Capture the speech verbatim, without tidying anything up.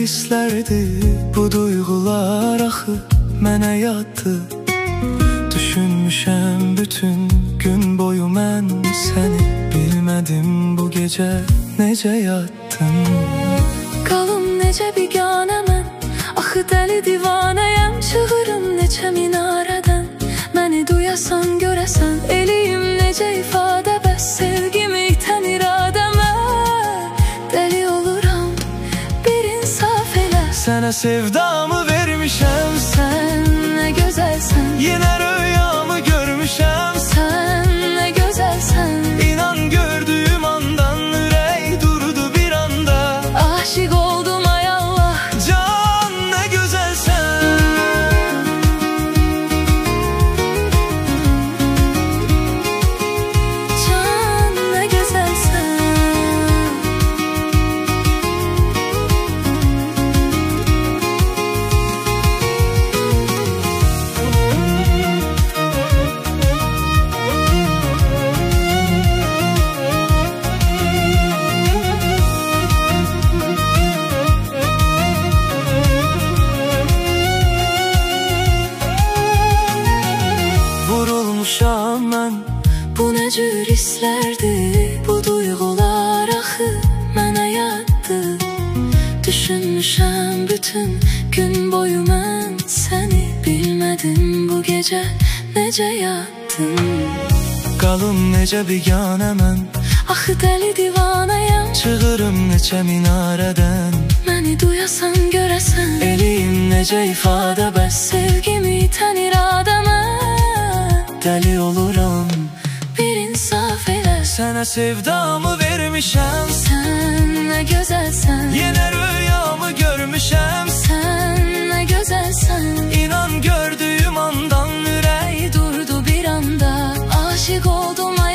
hisslərdi bu duyğular axı mənə yatdı. Düşünmüşəm bütün gün boyu mən səni, bilmədim bu gecə necə yatdın. Qalım necə biganə mən, axı dəli divanəyəm. Çığırım neçə minarədən, məni duyasan görəsən. Eliyim necə ifadə, bəs sevgimi itən iradəmə. Dəli oluram, bir insaf elə. Sənə sevdamı vermişəm, sən nə gözəlsən. Yenə rüyamı görmüşəm, sən nə gözəlsən. İnan gördüyüm andan ürək durdu bir anda. Aşiq oldum ay Allah, can nə gözəlsən. Can nə gözəlsən. Vurulmuşam mən, Bu nə cür hisslərdi, bu duyğular axı mənə yatdı. Düşünmüşəm bütün gün boyu mən səni, bilmədim bu gecə necə yatdın. qalım necə biganə mən, Axı dəli divanəyəm. çığırım neçə minarədən. Məni duyasan görəsən. Eliyim necə ifadə, bəs Sevgimi itən iradəmə. dəli oluram, Bir insaf elə. sənə sevdamı vermişəm, Sən nə gözəlsən. yenə rüyamı görmüşəm. Sən nə gözəlsən. İnan gördüyüm andan ürək Durdu bir anda, aşiq oldum